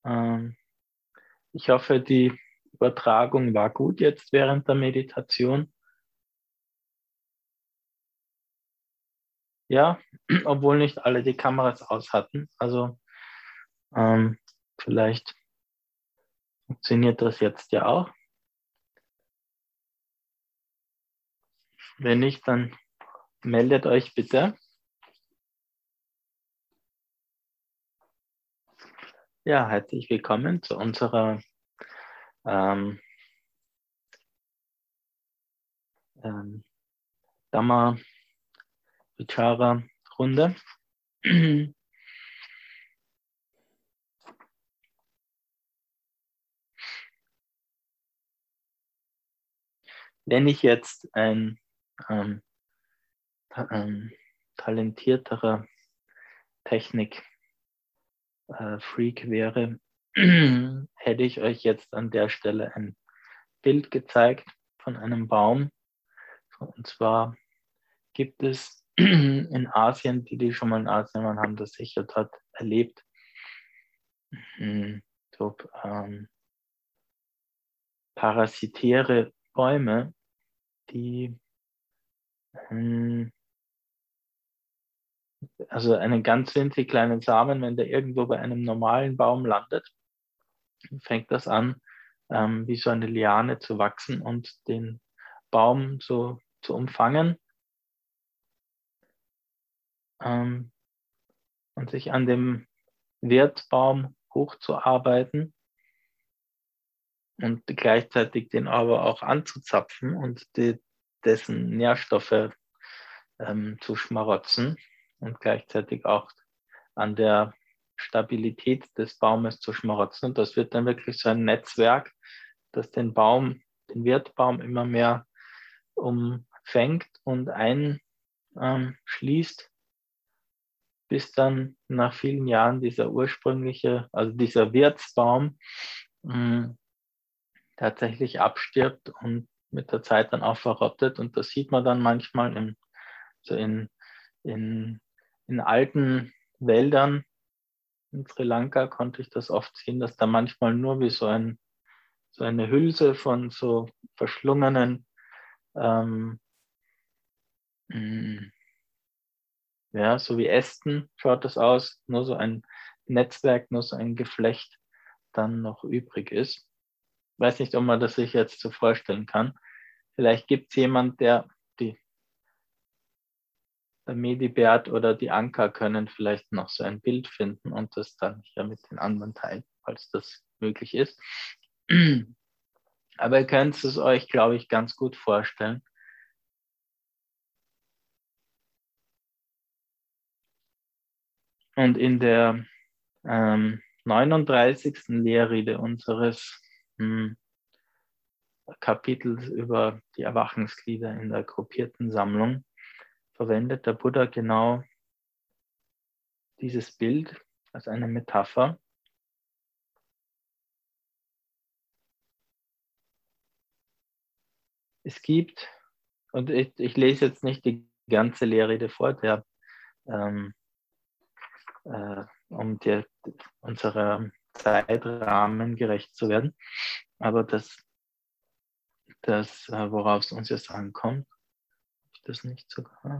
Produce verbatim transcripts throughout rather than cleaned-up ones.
Ähm, ich hoffe, die Übertragung war gut jetzt während der Meditation. Ja, obwohl nicht alle die Kameras aus hatten. Also ähm, vielleicht funktioniert das jetzt ja auch. Wenn nicht, dann meldet euch bitte. Ja, herzlich willkommen zu unserer ähm, ähm, Dhamma Vichara Runde. Wenn ich jetzt ein ähm, ta ähm, talentierterer Technik-Freak äh, wäre, hätte ich euch jetzt an der Stelle ein Bild gezeigt von einem Baum. Und zwar gibt es in Asien, die, die schon mal in Asien waren, haben das sicher dort erlebt, so ähm, parasitäre Bäume, die ähm, also einen ganz winzig kleinen Samen, wenn der irgendwo bei einem normalen Baum landet, fängt das an, ähm, wie so eine Liane zu wachsen und den Baum so zu umfangen ähm, und sich an dem Wirtsbaum hochzuarbeiten und gleichzeitig den aber auch anzuzapfen und die, dessen Nährstoffe ähm, zu schmarotzen und gleichzeitig auch an der Stabilität des Baumes zu schmarotzen. Und das wird dann wirklich so ein Netzwerk, das den Baum, den Wirtbaum immer mehr umfängt und einschließt, bis dann nach vielen Jahren dieser ursprüngliche, also dieser Wirtsbaum mh, tatsächlich abstirbt und mit der Zeit dann auch verrottet. Und das sieht man dann manchmal in, so in, in, in alten Wäldern. In Sri Lanka konnte ich das oft sehen, dass da manchmal nur wie so, ein, so eine Hülse von so verschlungenen ähm, mh, ja, so wie Ästen schaut das aus, nur so ein Netzwerk, nur so ein Geflecht dann noch übrig ist. Ich weiß nicht, ob man das sich jetzt so vorstellen kann. Vielleicht gibt es jemand, der die der Medibert oder die Anka können vielleicht noch so ein Bild finden und das dann hier mit den anderen teilen, falls das möglich ist. Aber ihr könnt es euch, glaube ich, ganz gut vorstellen. Und in der ähm, neununddreißigsten Lehrrede unseres hm, Kapitels über die Erwachensglieder in der gruppierten Sammlung verwendet der Buddha genau dieses Bild als eine Metapher. Es gibt, und ich, ich lese jetzt nicht die ganze Lehrrede vor, der, ähm, äh, um dir, unserem Zeitrahmen gerecht zu werden, aber das, das worauf es uns jetzt ankommt, ich das nicht sogar.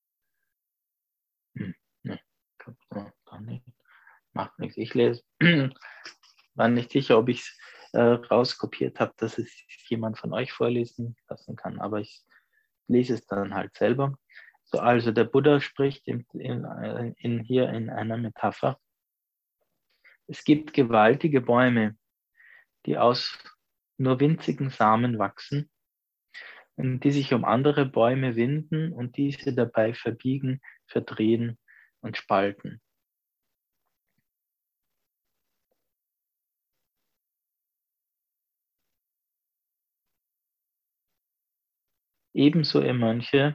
Hm, ne, ich glaube gar nicht. Macht nichts. Ich lese, war nicht sicher, ob ich es äh, rauskopiert habe, dass es jemand von euch vorlesen lassen kann, aber ich lese es dann halt selber. So, also der Buddha spricht in, in, in, hier in einer Metapher. Es gibt gewaltige Bäume, die aus nur winzigen Samen wachsen und die sich um andere Bäume winden und diese dabei verbiegen, verdrehen und spalten. Ebenso, ihr Mönche,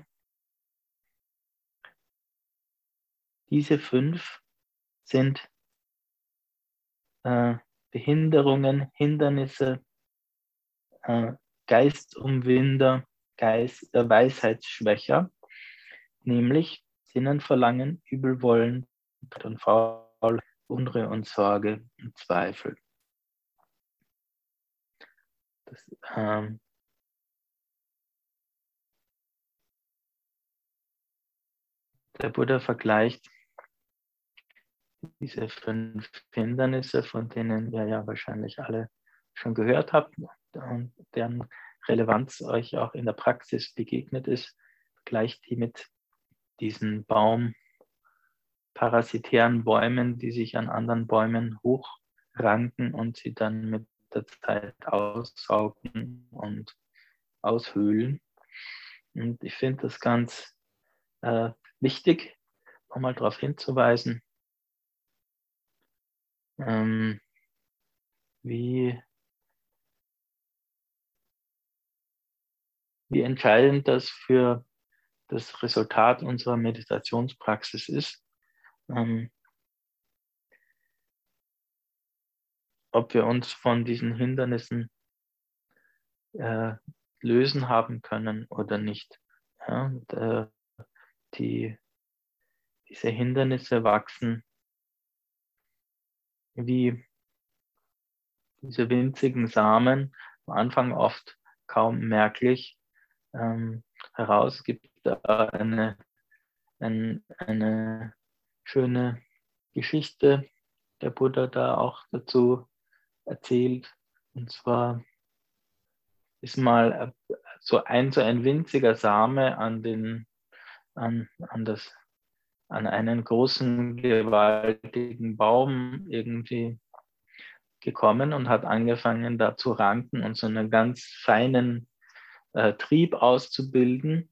diese fünf sind äh, Behinderungen, Hindernisse, äh, Geistumwinder, Geist, äh, Weisheitsschwächer, nämlich Sinnenverlangen, Übelwollen und Faul, Unruhe und Sorge und Zweifel. Das, ähm, der Buddha vergleicht diese fünf Hindernisse, von denen ihr ja wahrscheinlich alle schon gehört habt und deren Relevanz euch auch in der Praxis begegnet ist, vergleicht die mit diesen baumparasitären Bäumen, die sich an anderen Bäumen hochranken und sie dann mit der Zeit aussaugen und aushöhlen. Und ich finde das ganz äh, wichtig, nochmal darauf hinzuweisen, ähm, wie, wie entscheidend das für das Resultat unserer Meditationspraxis ist, ähm, ob wir uns von diesen Hindernissen äh, lösen haben können oder nicht. Ja, und, äh, die, diese Hindernisse wachsen wie diese winzigen Samen, am Anfang oft kaum merklich, ähm, heraus. Es gibt da eine, ein, eine schöne Geschichte, der Buddha da auch dazu erzählt. Und zwar ist mal so ein, so ein winziger Same an, den, an, an, das, an einen großen, gewaltigen Baum irgendwie gekommen und hat angefangen, da zu ranken und so einen ganz feinen äh, Trieb auszubilden.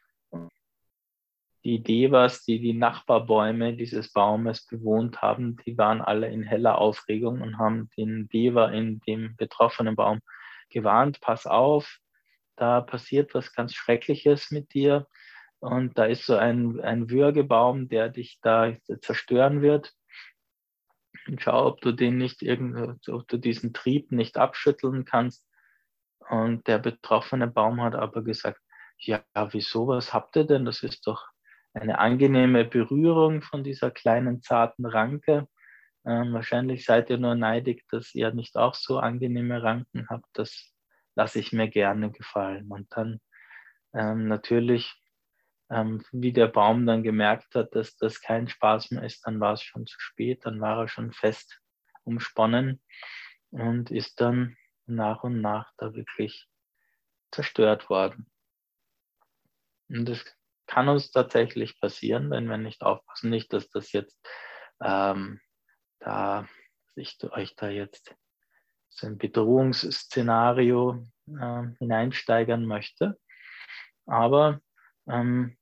Die Devas, die die Nachbarbäume dieses Baumes bewohnt haben, die waren alle in heller Aufregung und haben den Deva in dem betroffenen Baum gewarnt, pass auf, da passiert was ganz Schreckliches mit dir und da ist so ein, ein Würgebaum, der dich da zerstören wird. Und schau, ob du den nicht irgend, ob du diesen Trieb nicht abschütteln kannst. Und der betroffene Baum hat aber gesagt, ja, wieso, was habt ihr denn? Das ist doch eine angenehme Berührung von dieser kleinen, zarten Ranke. Ähm, wahrscheinlich seid ihr nur neidig, dass ihr nicht auch so angenehme Ranken habt. Das lasse ich mir gerne gefallen. Und dann ähm, natürlich, ähm, wie der Baum dann gemerkt hat, dass das kein Spaß mehr ist, dann war es schon zu spät, dann war er schon fest umsponnen und ist dann nach und nach da wirklich zerstört worden. Und das kann uns tatsächlich passieren, wenn wir nicht aufpassen. Nicht, dass das jetzt ähm, da, dass ich euch da jetzt so ein Bedrohungsszenario äh, hineinsteigern möchte. Aber ähm,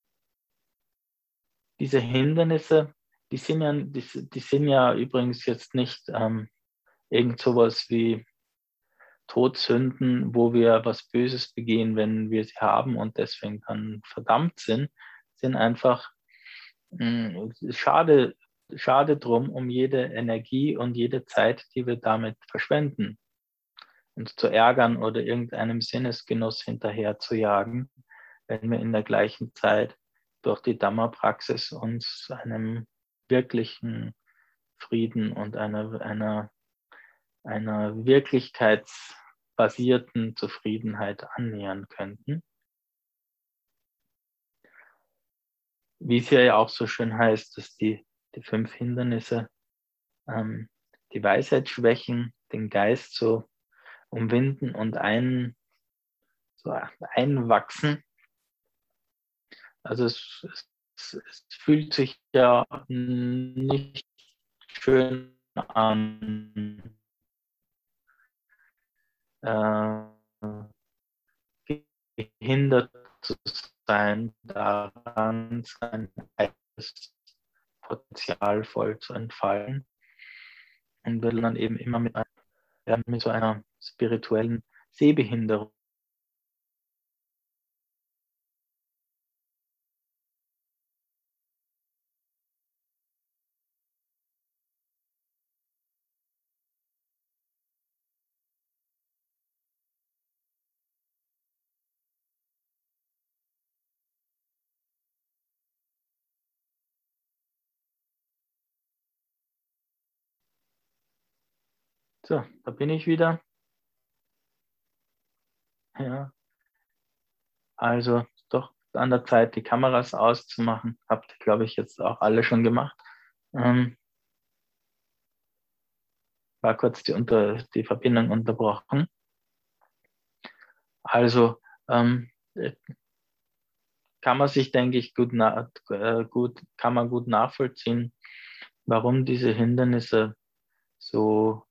diese Hindernisse, die sind ja, die, die sind ja übrigens jetzt nicht ähm, irgend sowas wie Todsünden, wo wir was Böses begehen, wenn wir sie haben und deswegen dann verdammt sind, sind einfach mh, schade, schade drum um jede Energie und jede Zeit, die wir damit verschwenden, uns zu ärgern oder irgendeinem Sinnesgenuss hinterher zu jagen, wenn wir in der gleichen Zeit durch die Dhamma-Praxis uns einem wirklichen Frieden und einer, einer, einer wirklichkeitsbasierten Zufriedenheit annähern könnten. Wie es ja auch so schön heißt, dass die, die fünf Hindernisse ähm, die Weisheit schwächen, den Geist so umwinden und ein, so einwachsen. Also es, es, es fühlt sich ja nicht schön an, äh, gehindert zu sein, daran sein eigenes Potenzial voll zu entfalten und will dann eben immer mit, einer, mit so einer spirituellen Sehbehinderung So, da bin ich wieder. Ja, also doch an der Zeit, die Kameras auszumachen. Habt ihr, glaube ich, jetzt auch alle schon gemacht. Ähm, war kurz die, unter, die Verbindung unterbrochen. Also ähm, kann man sich, denke ich, gut, na, äh, gut, kann man gut nachvollziehen, warum diese Hindernisse so,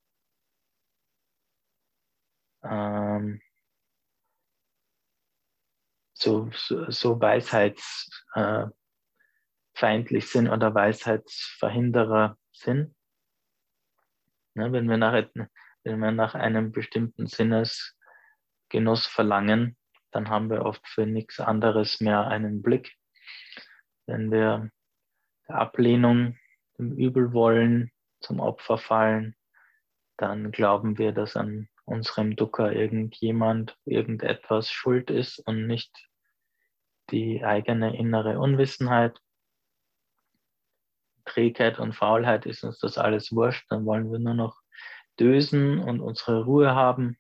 ähm, so, so, so weisheitsfeindlich äh, sind oder Weisheitsverhinderer sind. Ne, wenn wir nach, wenn wir nach einem bestimmten Sinnesgenuss verlangen, dann haben wir oft für nichts anderes mehr einen Blick. Wenn wir der Ablehnung, dem Übelwollen zum Opfer fallen, dann glauben wir, dass an unserem Dukkha irgendjemand, irgendetwas schuld ist und nicht die eigene innere Unwissenheit. Trägheit und Faulheit ist uns das alles wurscht, dann wollen wir nur noch dösen und unsere Ruhe haben.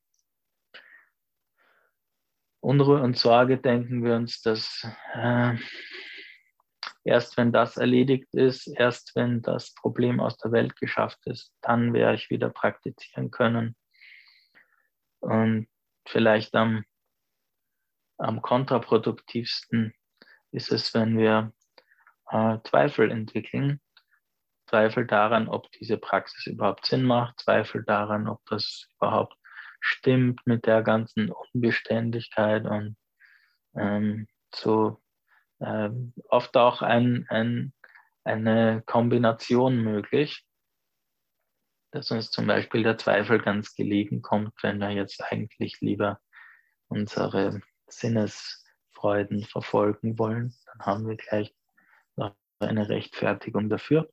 Unruhe und Sorge denken wir uns, dass äh, erst wenn das erledigt ist, erst wenn das Problem aus der Welt geschafft ist, dann werde ich wieder praktizieren können. Und vielleicht am, am kontraproduktivsten ist es, wenn wir äh, Zweifel entwickeln. Zweifel daran, ob diese Praxis überhaupt Sinn macht, Zweifel daran, ob das überhaupt stimmt mit der ganzen Unbeständigkeit und ähm, so äh, oft auch ein, ein, eine Kombination möglich, dass uns zum Beispiel der Zweifel ganz gelegen kommt, wenn wir jetzt eigentlich lieber unsere Sinnesfreuden verfolgen wollen, dann haben wir gleich noch eine Rechtfertigung dafür.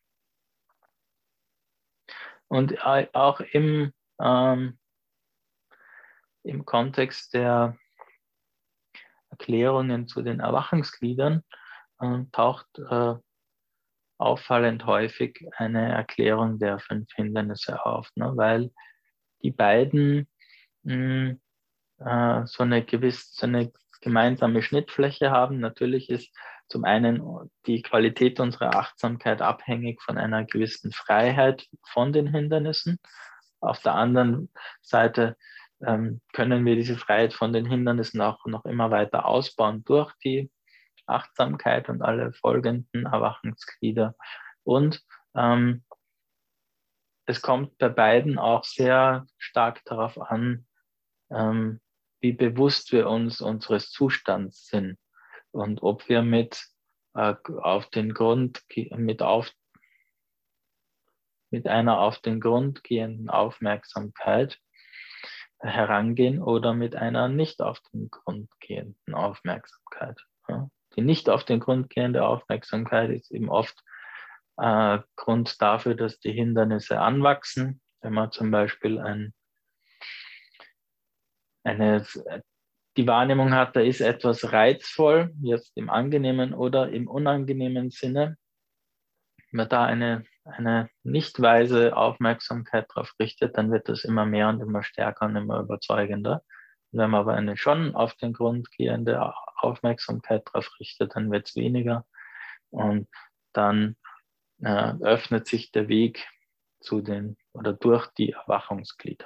Und auch im, ähm, im Kontext der Erklärungen zu den Erwachungsgliedern äh, taucht äh, auffallend häufig eine Erklärung der fünf Hindernisse auf, ne? Weil die beiden mh, äh, so eine gewisse, so eine gemeinsame Schnittfläche haben. Natürlich ist zum einen die Qualität unserer Achtsamkeit abhängig von einer gewissen Freiheit von den Hindernissen. Auf der anderen Seite ähm, können wir diese Freiheit von den Hindernissen auch noch immer weiter ausbauen durch die Achtsamkeit und alle folgenden Erwachungsglieder. Und ähm, es kommt bei beiden auch sehr stark darauf an, ähm, wie bewusst wir uns unseres Zustands sind und ob wir mit äh, auf den Grund mit auf mit einer auf den Grund gehenden Aufmerksamkeit herangehen oder mit einer nicht auf den Grund gehenden Aufmerksamkeit. Ja. Die nicht auf den Grund gehende Aufmerksamkeit ist eben oft äh, Grund dafür, dass die Hindernisse anwachsen. Wenn man zum Beispiel ein, eine, die Wahrnehmung hat, da ist etwas reizvoll, jetzt im angenehmen oder im unangenehmen Sinne, wenn man da eine, eine nicht weise Aufmerksamkeit drauf richtet, dann wird das immer mehr und immer stärker und immer überzeugender. Und wenn man aber eine schon auf den Grund gehende Aufmerksamkeit drauf richtet, dann wird es weniger und dann äh, öffnet sich der Weg zu den oder durch die Erwachungsglieder.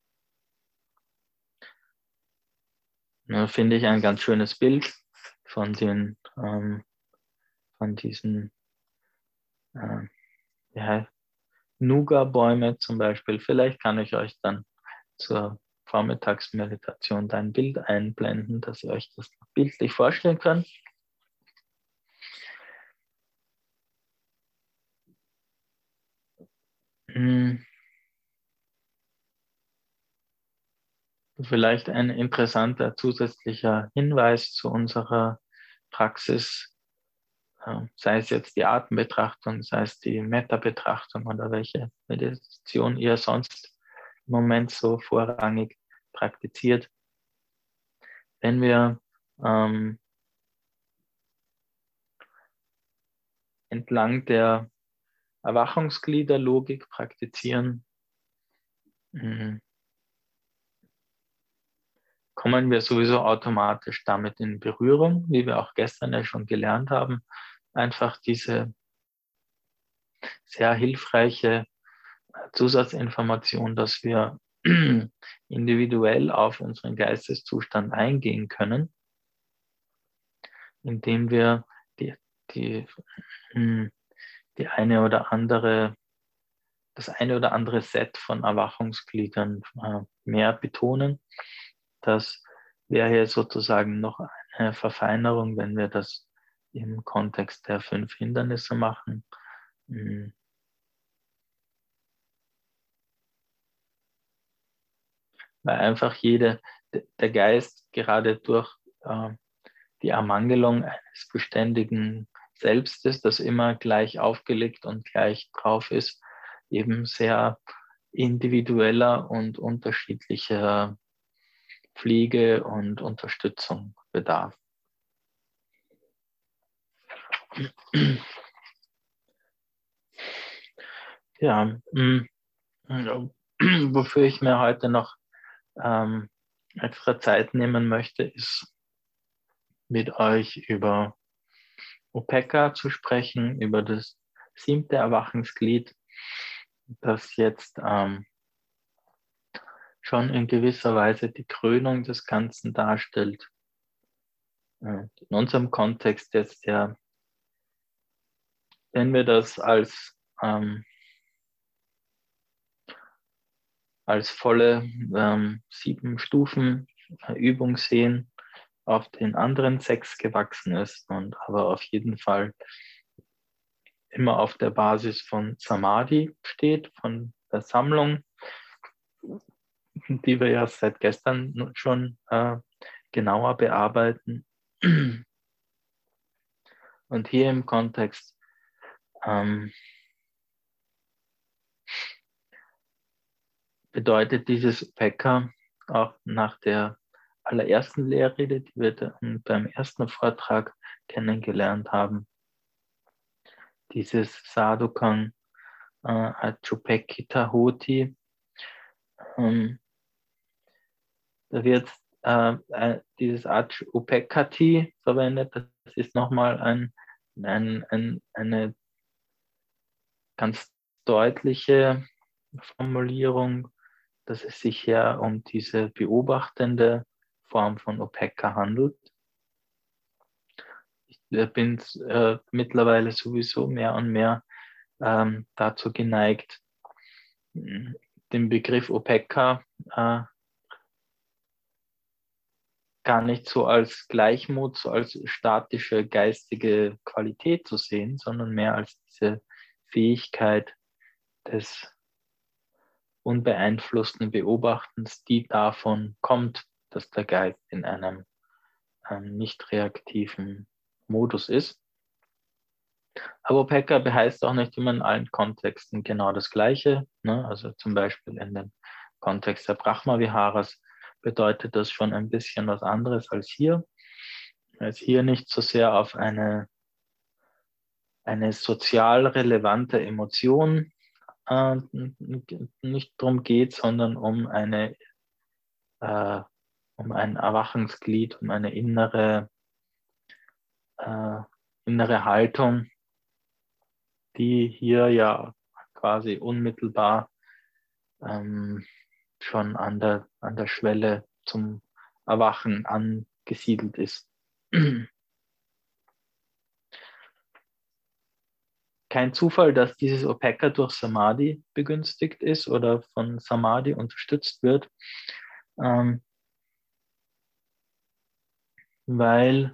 Ja, finde ich ein ganz schönes Bild von den ähm, von diesen äh, ja, Nuga-Bäume zum Beispiel. Vielleicht kann ich euch dann zur Vormittagsmeditation ein Bild einblenden, dass ihr euch das bildlich vorstellen könnt. Hm. Vielleicht ein interessanter zusätzlicher Hinweis zu unserer Praxis, sei es jetzt die Atembetrachtung, sei es die Metta-Betrachtung oder welche Meditation ihr sonst im Moment so vorrangig praktiziert. Wenn wir ähm, entlang der Erwachungsgliederlogik praktizieren, mh, kommen wir sowieso automatisch damit in Berührung, wie wir auch gestern ja schon gelernt haben. Einfach diese sehr hilfreiche Zusatzinformation, dass wir individuell auf unseren Geisteszustand eingehen können, indem wir die, die, die eine oder andere, das eine oder andere Set von Erwachungsgliedern äh, mehr betonen. Das wäre hier sozusagen noch eine Verfeinerung, wenn wir das im Kontext der fünf Hindernisse machen. Weil einfach jede, der Geist gerade durch äh, die Ermangelung eines beständigen Selbstes, das immer gleich aufgelegt und gleich drauf ist, eben sehr individueller und unterschiedlicher Pflege und Unterstützung bedarf. Ja, wofür ich mir heute noch ähm, extra Zeit nehmen möchte, ist mit euch über Upekkha zu sprechen, über das siebte Erwachungsglied, das jetzt ähm, schon in gewisser Weise die Krönung des Ganzen darstellt. In unserem Kontext jetzt ja, wenn wir das als, ähm, als volle ähm, sieben Stufen Übung sehen, auf den anderen sechs gewachsen ist und aber auf jeden Fall immer auf der Basis von Samadhi steht, von der Sammlung, die wir ja seit gestern schon äh, genauer bearbeiten. Und hier im Kontext ähm, bedeutet dieses Upekkha auch nach der allerersten Lehrrede, die wir da beim ersten Vortrag kennengelernt haben, dieses Sadhukang äh, Achupekkhita Hoti. Ähm, da wird äh, dieses Achupekkati verwendet. Das ist nochmal ein, ein, ein, eine ganz deutliche Formulierung, dass es sich ja um diese beobachtende Form von Upekkha handelt. Ich bin äh, mittlerweile sowieso mehr und mehr ähm, dazu geneigt, den Begriff Upekkha äh, gar nicht so als Gleichmut, so als statische geistige Qualität zu sehen, sondern mehr als diese Fähigkeit des unbeeinflussten Beobachtens, die davon kommt, dass der Geist in einem ähm, nicht reaktiven Modus ist. Aber Upekkha heißt auch nicht immer in allen Kontexten genau das Gleiche. Ne? Also zum Beispiel in dem Kontext der Brahma-Viharas bedeutet das schon ein bisschen was anderes als hier. Weil es hier nicht so sehr auf eine, eine sozial relevante Emotion äh, nicht darum geht, sondern um eine äh, um ein Erwachungsglied, um eine innere, äh, innere Haltung, die hier ja quasi unmittelbar ähm, schon an der, an der Schwelle zum Erwachen angesiedelt ist. Kein Zufall, dass dieses Upekkha durch Samadhi begünstigt ist oder von Samadhi unterstützt wird, ähm, weil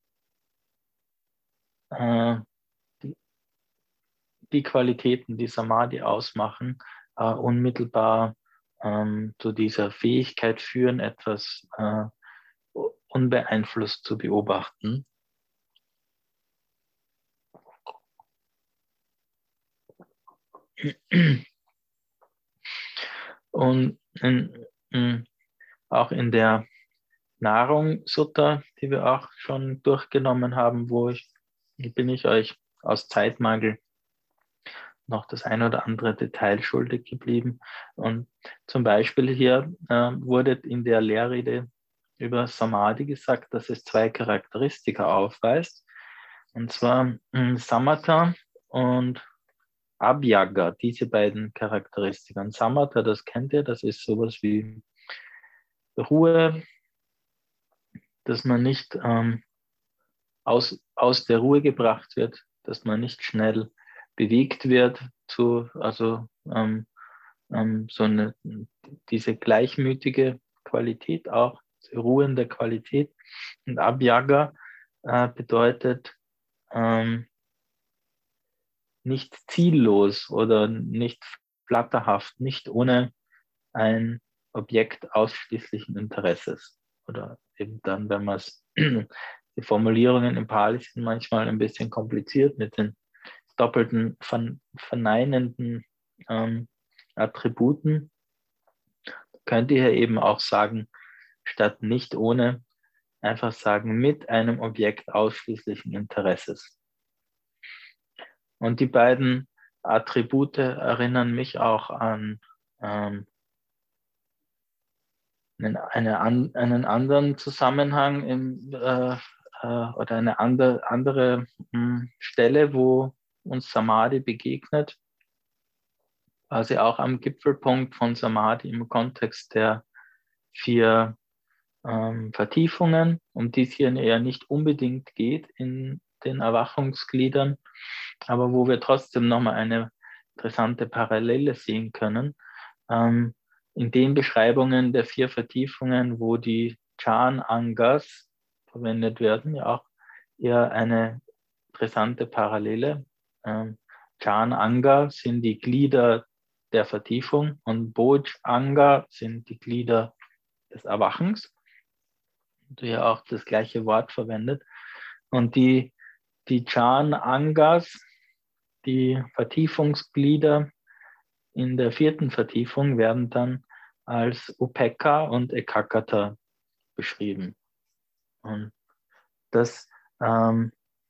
äh, die, die Qualitäten, die Samadhi ausmachen, äh, unmittelbar ähm, zu dieser Fähigkeit führen, etwas äh, unbeeinflusst zu beobachten. Und in, in, auch in der Nahrung-Sutta, die wir auch schon durchgenommen haben, wo ich, bin ich euch aus Zeitmangel noch das ein oder andere Detail schuldig geblieben. Und zum Beispiel hier äh, wurde in der Lehrrede über Samadhi gesagt, dass es zwei Charakteristika aufweist. Und zwar mh, Samatha und Abhyaga, diese beiden Charakteristika. Und Samatha, das kennt ihr, das ist sowas wie Ruhe, dass man nicht ähm, aus, aus der Ruhe gebracht wird, dass man nicht schnell bewegt wird, zu, also ähm, ähm, so eine, diese gleichmütige Qualität auch, ruhende Qualität. Und Abhyaga äh, bedeutet ähm, nicht ziellos oder nicht flatterhaft, nicht ohne ein Objekt ausschließlichen Interesses. Oder eben dann, wenn man es, die Formulierungen im Pali sind manchmal ein bisschen kompliziert mit den doppelten, verneinenden ähm, Attributen. Könnt ihr eben auch sagen, statt nicht ohne, einfach sagen mit einem Objekt ausschließlichen Interesses. Und die beiden Attribute erinnern mich auch an ähm, einen, eine, einen anderen Zusammenhang im, äh, äh, oder eine andere, andere mh, Stelle, wo uns Samadhi begegnet, quasi auch am Gipfelpunkt von Samadhi im Kontext der vier ähm, Vertiefungen, um die es hier eher nicht unbedingt geht in den Erwachungsgliedern, aber wo wir trotzdem nochmal eine interessante Parallele sehen können. Ähm, in den Beschreibungen der vier Vertiefungen, wo die Chan-Angas verwendet werden, ja auch eher eine interessante Parallele. Ähm, Chan-Anga sind die Glieder der Vertiefung und Boj-Anga sind die Glieder des Erwachens. Du ja auch das gleiche Wort verwendet. Und die, die Chan-Angas, die Vertiefungsglieder in der vierten Vertiefung, werden dann als Upekkha und Ekaggata beschrieben. Und das ähm,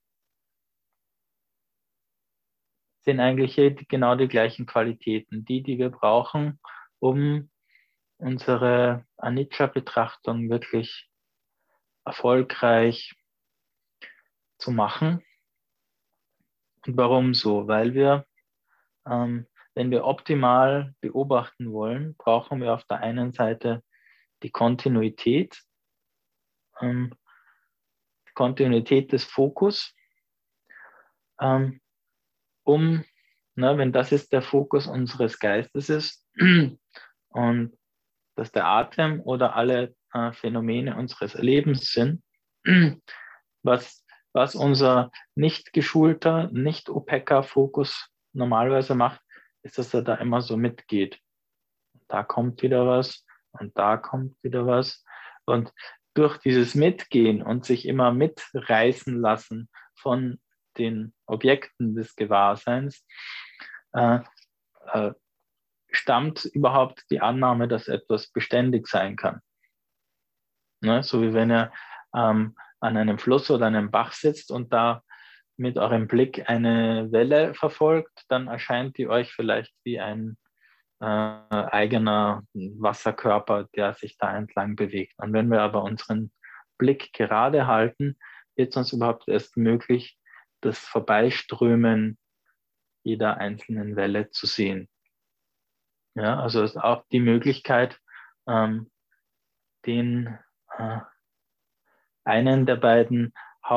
sind eigentlich genau die gleichen Qualitäten, die, die wir brauchen, um unsere Anicca-Betrachtung wirklich erfolgreich zu machen. Und warum so? Weil wir, ähm, wenn wir optimal beobachten wollen, brauchen wir auf der einen Seite die Kontinuität, ähm, die Kontinuität des Fokus, ähm, um, ne, wenn das ist der Fokus unseres Geistes ist und dass der Atem oder alle äh, Phänomene unseres Lebens sind, was, was unser nicht geschulter, nicht Upekkha-Fokus normalerweise macht, ist, dass er da immer so mitgeht. Da kommt wieder was und da kommt wieder was. Und durch dieses Mitgehen und sich immer mitreißen lassen von den Objekten des Gewahrseins, äh, äh, stammt überhaupt die Annahme, dass etwas beständig sein kann. Ne? So wie wenn ihr ähm, an einem Fluss oder einem Bach sitzt und da mit eurem Blick eine Welle verfolgt, dann erscheint die euch vielleicht wie ein äh, eigener Wasserkörper, der sich da entlang bewegt. Und wenn wir aber unseren Blick gerade halten, wird es uns überhaupt erst möglich, das Vorbeiströmen jeder einzelnen Welle zu sehen. Ja, also ist auch die Möglichkeit, ähm, den äh, einen der beiden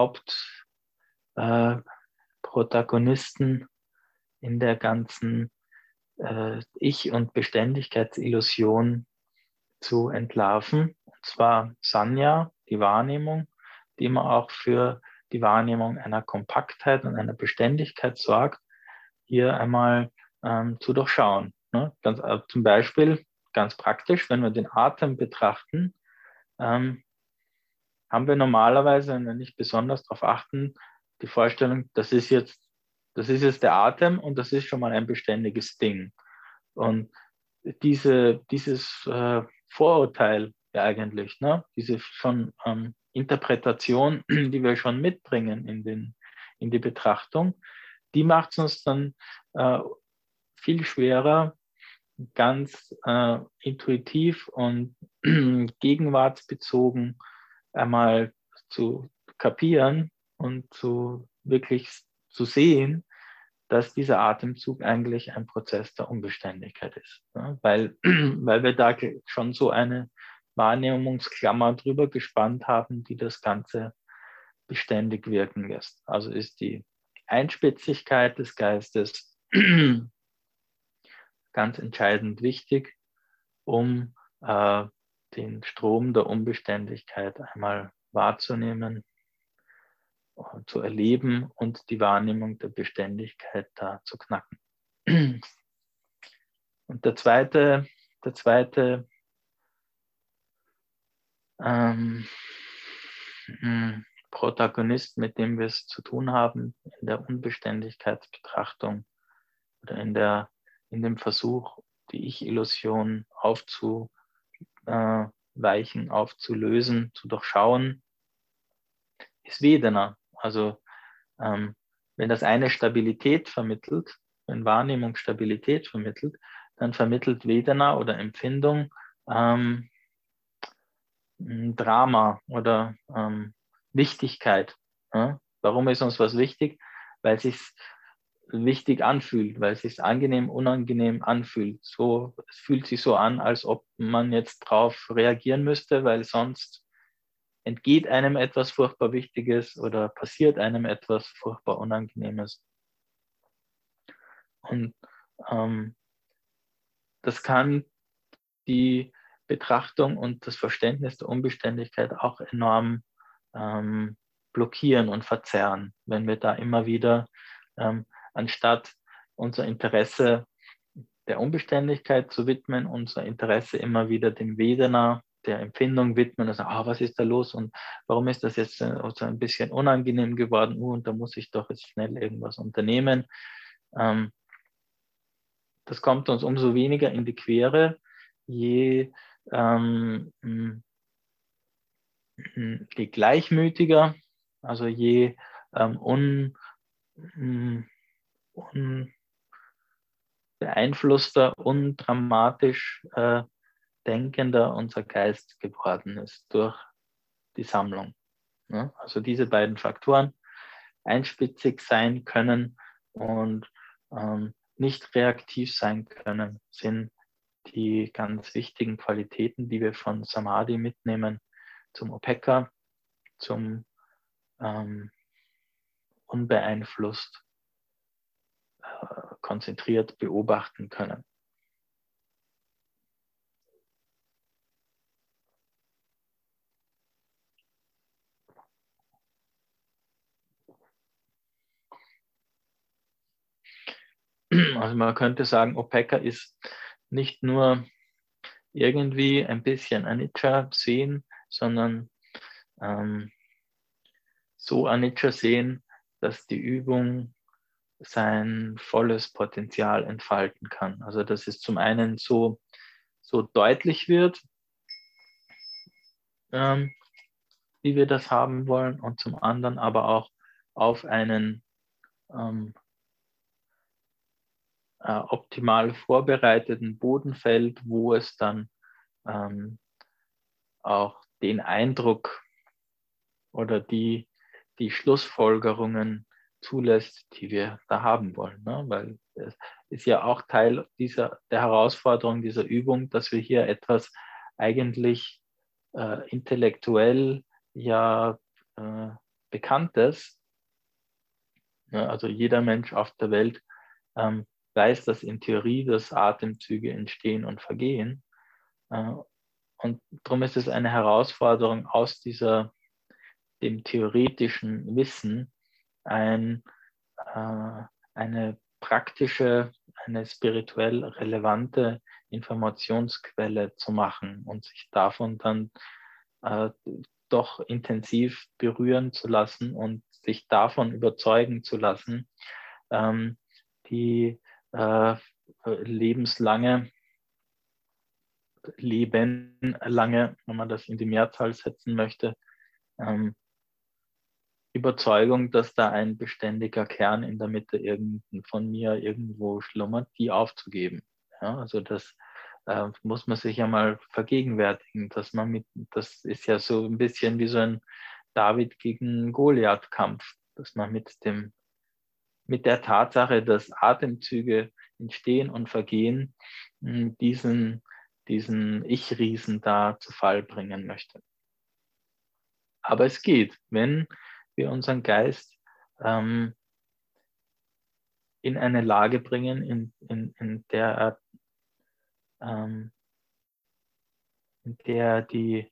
Hauptprotagonisten äh, in der ganzen äh, Ich- und Beständigkeitsillusion zu entlarven. Und zwar Sanya, die Wahrnehmung, die immer auch für die Wahrnehmung einer Kompaktheit und einer Beständigkeit sorgt, hier einmal ähm, zu durchschauen. Ne? Ganz, äh, zum Beispiel, ganz praktisch, wenn wir den Atem betrachten, ähm, haben wir normalerweise, wenn wir nicht besonders darauf achten, die Vorstellung, das ist jetzt, das ist jetzt der Atem und das ist schon mal ein beständiges Ding. Und diese, dieses äh, Vorurteil ja eigentlich, ne? Diese schon ähm, Interpretation, die wir schon mitbringen in, den, in die Betrachtung, die macht es uns dann äh, viel schwerer, ganz äh, intuitiv und gegenwartsbezogen einmal zu kapieren und zu wirklich zu sehen, dass dieser Atemzug eigentlich ein Prozess der Unbeständigkeit ist. Ja? Weil, weil wir da schon so eine Wahrnehmungsklammer drüber gespannt haben, die das Ganze beständig wirken lässt. Also ist die Einspitzigkeit des Geistes ganz entscheidend wichtig, um äh, den Strom der Unbeständigkeit einmal wahrzunehmen, zu erleben und die Wahrnehmung der Beständigkeit da zu knacken. Und der zweite, der zweite ähm, Protagonist, mit dem wir es zu tun haben in der Unbeständigkeitsbetrachtung oder in, der, in dem Versuch, die Ich-Illusion aufzuweichen, aufzulösen, zu durchschauen, ist Vedana. Also ähm, wenn das eine Stabilität vermittelt, wenn Wahrnehmung Stabilität vermittelt, dann vermittelt Vedana oder Empfindung ähm, Drama oder ähm, Wichtigkeit. Ja? Warum ist uns was wichtig? Weil es sich wichtig anfühlt, weil es sich angenehm, unangenehm anfühlt. So, es fühlt sich so an, als ob man jetzt drauf reagieren müsste, weil sonst entgeht einem etwas furchtbar Wichtiges oder passiert einem etwas furchtbar Unangenehmes. Und ähm, das kann die Betrachtung und das Verständnis der Unbeständigkeit auch enorm ähm, blockieren und verzerren, wenn wir da immer wieder, ähm, anstatt unser Interesse der Unbeständigkeit zu widmen, unser Interesse immer wieder dem Vedana, der Empfindung widmen, also, ah, was ist da los und warum ist das jetzt äh, so ein bisschen unangenehm geworden, uh, und da muss ich doch jetzt schnell irgendwas unternehmen. Ähm, das kommt uns umso weniger in die Quere, je, ähm, je gleichmütiger, also je ähm, un, unbeeinflusster, undramatisch äh, denkender unser Geist geworden ist durch die Sammlung. Ja? Also diese beiden Faktoren, einspitzig sein können und ähm, nicht reaktiv sein können, sind die ganz wichtigen Qualitäten, die wir von Samadhi mitnehmen zum Upekkha, zum ähm, unbeeinflusst, äh, konzentriert beobachten können. Also man könnte sagen, Upekkha ist nicht nur irgendwie ein bisschen Anicca sehen, sondern ähm, so Anicca sehen, dass die Übung sein volles Potenzial entfalten kann. Also dass es zum einen so, so deutlich wird, ähm, wie wir das haben wollen, und zum anderen aber auch auf einen ähm, äh, optimal vorbereiteten Boden fällt, wo es dann ähm, auch den Eindruck oder die, die Schlussfolgerungen zulässt, die wir da haben wollen. Ne? Weil es ist ja auch Teil dieser, der Herausforderung dieser Übung, dass wir hier etwas eigentlich äh, intellektuell ja äh, Bekanntes, ja, also jeder Mensch auf der Welt ähm, weiß, dass in Theorie dass Atemzüge entstehen und vergehen. Äh, und darum ist es eine Herausforderung, aus dieser, dem theoretischen Wissen ein, äh, eine praktische, eine spirituell relevante Informationsquelle zu machen und sich davon dann äh, doch intensiv berühren zu lassen und sich davon überzeugen zu lassen, ähm, die äh, lebenslange, lebenlange, wenn man das in die Mehrzahl setzen möchte, ähm, Überzeugung, dass da ein beständiger Kern in der Mitte irgend, von mir irgendwo schlummert, die aufzugeben. Ja, also das äh, muss man sich ja mal vergegenwärtigen, dass man mit, das ist ja so ein bisschen wie so ein David gegen Goliath-Kampf, dass man mit dem, mit der Tatsache, dass Atemzüge entstehen und vergehen, diesen, diesen Ich-Riesen da zu Fall bringen möchte. Aber es geht, wenn wir unseren Geist ähm, in eine Lage bringen, in, in, in der er ähm, in der die,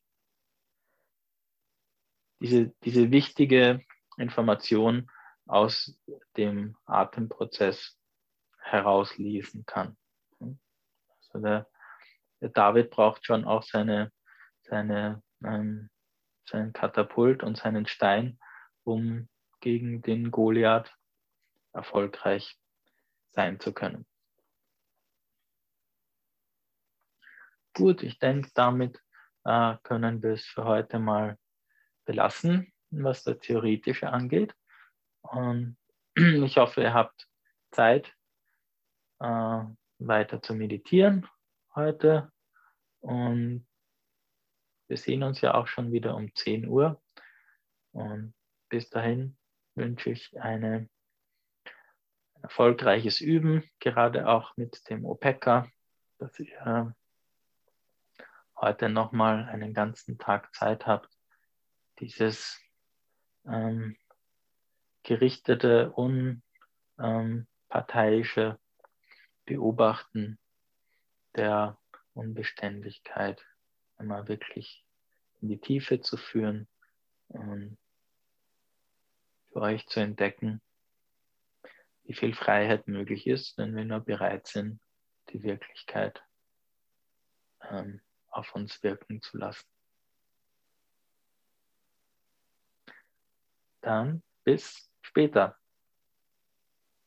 diese, diese wichtige Information aus dem Atemprozess herauslesen kann. Also der, der David braucht schon auch seine, seine, ähm, sein Katapult und seinen Stein, um gegen den Goliath erfolgreich sein zu können. Gut, ich denke, damit äh, können wir es für heute mal belassen, was das Theoretische angeht. Und ich hoffe, ihr habt Zeit, äh, weiter zu meditieren heute. Und wir sehen uns ja auch schon wieder um zehn Uhr. Und bis dahin wünsche ich eine, ein erfolgreiches Üben, gerade auch mit dem Opeka, dass ihr heute nochmal einen ganzen Tag Zeit habt, dieses ähm, gerichtete, unparteiische Beobachten der Unbeständigkeit einmal wirklich in die Tiefe zu führen und für euch zu entdecken, wie viel Freiheit möglich ist, wenn wir nur bereit sind, die Wirklichkeit ähm, auf uns wirken zu lassen. Dann bis später.